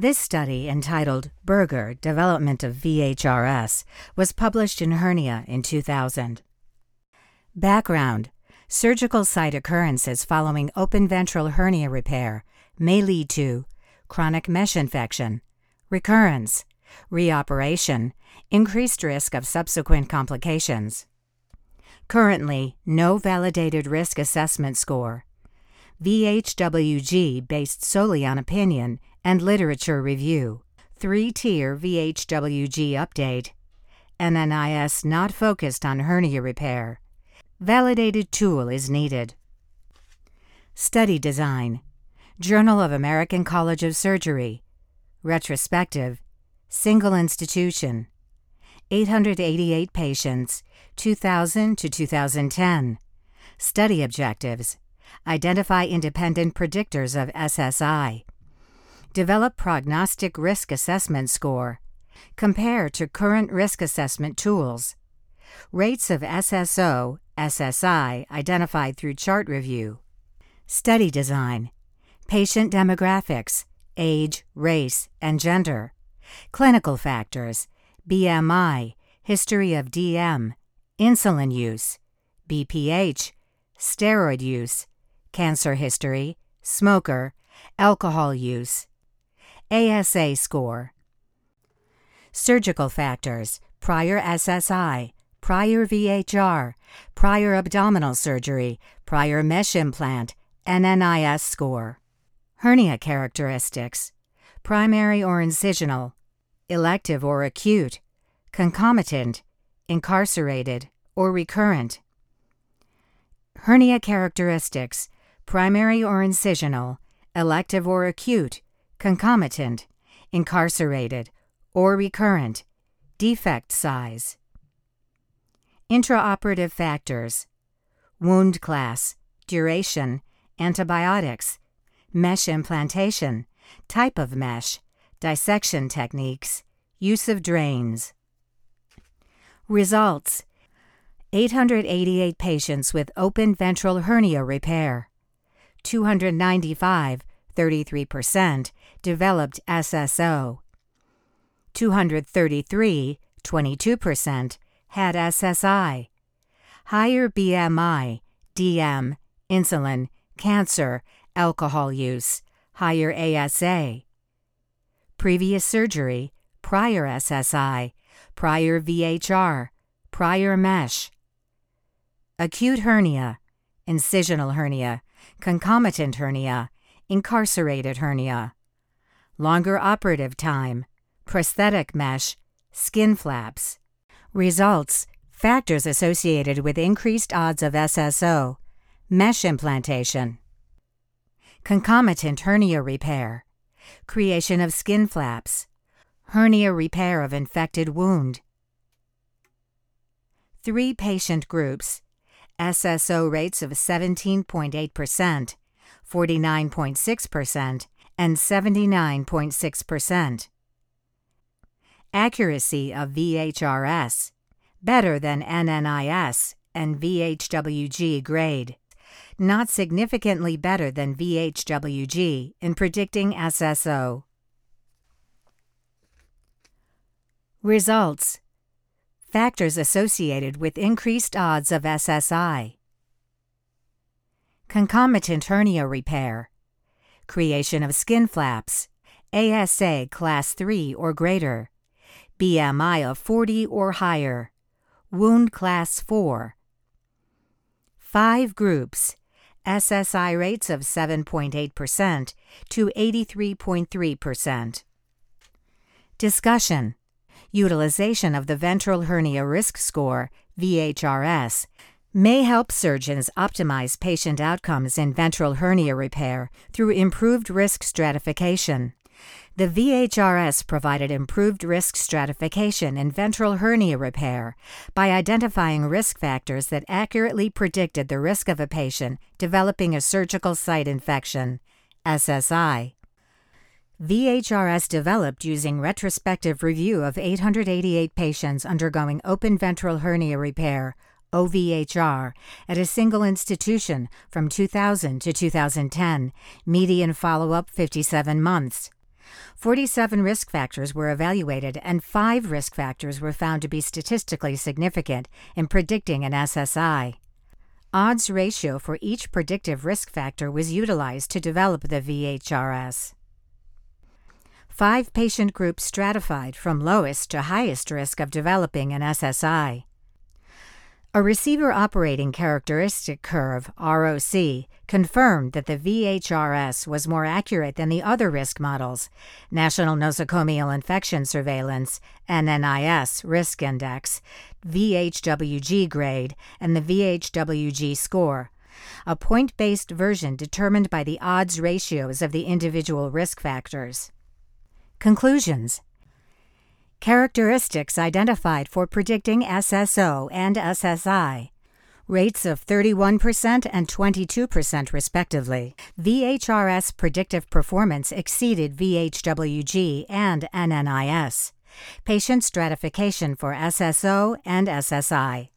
This study, entitled Berger, Development of VHRS, was published in Hernia in 2000. Background: surgical site occurrences following open ventral hernia repair may lead to chronic mesh infection, recurrence, reoperation, increased risk of subsequent complications. Currently, no validated risk assessment score. VHWG based solely on opinion and literature review. 3-tier VHWG update. NNIS not focused on hernia repair. Validated tool is needed. Study design. Journal of American College of Surgery. Retrospective. Single institution. 888 patients, 2000 to 2010. Study objectives. Identify independent predictors of SSI. Develop prognostic risk assessment score. Compare to current risk assessment tools. Rates of SSO, SSI identified through chart review. Study design. Patient demographics, age, race, and gender. Clinical factors, BMI, history of DM, insulin use, BPH, steroid use, cancer history, smoker, alcohol use. ASA score. Surgical factors, prior SSI, prior VHR, prior abdominal surgery, prior mesh implant, NNIS score. Hernia characteristics, primary or incisional, elective or acute, concomitant, incarcerated, or recurrent. Hernia characteristics, primary or incisional, elective or acute, concomitant, incarcerated, or recurrent. Defect size. Intraoperative factors, wound class, duration, antibiotics, mesh implantation, type of mesh, dissection techniques, use of drains. Results: 888 patients with open ventral hernia repair. 295, 33%, developed SSO. 233, 22%, had SSI. Higher BMI, DM, insulin, cancer, alcohol use, higher ASA. Previous surgery, prior SSI, prior VHR, prior mesh. Acute hernia, incisional hernia, concomitant hernia, incarcerated hernia. Longer operative time, prosthetic mesh, skin flaps. Results: factors associated with increased odds of SSO, mesh implantation. Concomitant hernia repair, creation of skin flaps, hernia repair of infected wound. 3 patient groups, SSO rates of 17.8%, 49.6%, and 79.6%. Accuracy of VHRS, better than NNIS and VHWG grade, not significantly better than VHWG in predicting SSO. Results: factors associated with increased odds of SSI. Concomitant hernia repair, creation of skin flaps, ASA class 3 or greater, BMI of 40 or higher, wound class 4. 5 groups, SSI rates of 7.8% to 83.3%. Discussion: utilization of the ventral hernia risk score, VHRS, may help surgeons optimize patient outcomes in ventral hernia repair through improved risk stratification. The VHRS provided improved risk stratification in ventral hernia repair by identifying risk factors that accurately predicted the risk of a patient developing a surgical site infection, SSI. VHRS developed using retrospective review of 888 patients undergoing open ventral hernia repair, OVHR, at a single institution from 2000 to 2010, median follow-up 57 months. 47 risk factors were evaluated, and 5 risk factors were found to be statistically significant in predicting an SSI. Odds ratio for each predictive risk factor was utilized to develop the VHRS. 5 patient groups stratified from lowest to highest risk of developing an SSI. A receiver operating characteristic curve, ROC, confirmed that the VHRS was more accurate than the other risk models, National Nosocomial Infection Surveillance, NNIS Risk Index, VHWG grade, and the VHWG score, a point-based version determined by the odds ratios of the individual risk factors. Conclusions. Characteristics identified for predicting SSO and SSI. Rates of 31% and 22% respectively. VHRS predictive performance exceeded VHWG and NNIS. Patient stratification for SSO and SSI.